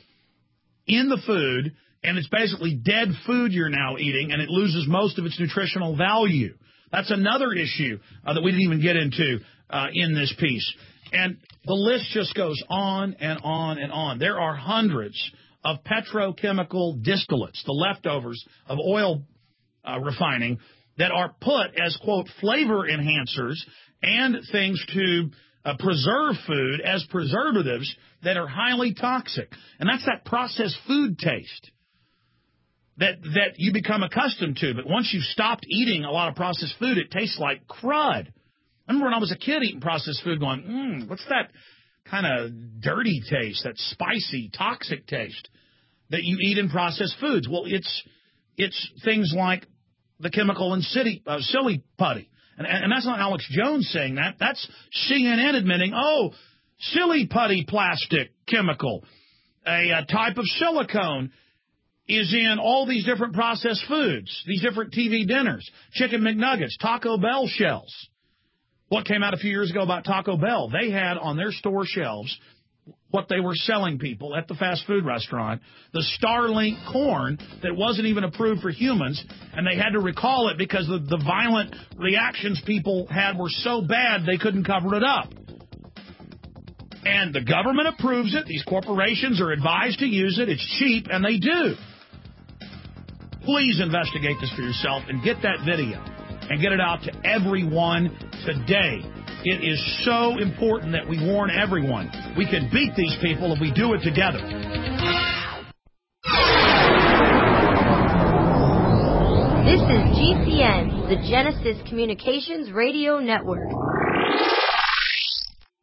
in the food, and it's basically dead food you're now eating, and it loses most of its nutritional value. That's another issue uh, that we didn't even get into uh, in this piece. And the list just goes on and on and on. There are hundreds of petrochemical distillates, the leftovers of oil uh, refining, that are put as, quote, flavor enhancers and things to Uh, preserve food as preservatives that are highly toxic. And that's that processed food taste that that you become accustomed to. But once you've stopped eating a lot of processed food, it tastes like crud. I remember when I was a kid eating processed food going, mmm, what's that kind of dirty taste, that spicy, toxic taste that you eat in processed foods? Well, it's it's things like the chemical in city, uh, silly putty. And, and that's not Alex Jones saying that. That's C N N admitting, oh, silly putty plastic chemical, a, a type of silicone, is in all these different processed foods, these different T V dinners, chicken McNuggets, Taco Bell shells. What came out a few years ago about Taco Bell? They had on their store shelves what they were selling people at the fast food restaurant, the Starlink corn that wasn't even approved for humans, and they had to recall it because the, the violent reactions people had were so bad they couldn't cover it up. And the government approves it. These corporations are advised to use it. It's cheap, and they do. Please investigate this for yourself and get that video and get it out to everyone today. It is so important that we warn everyone. We can beat these people if we do it together. This is G C N, the Genesis Communications Radio Network.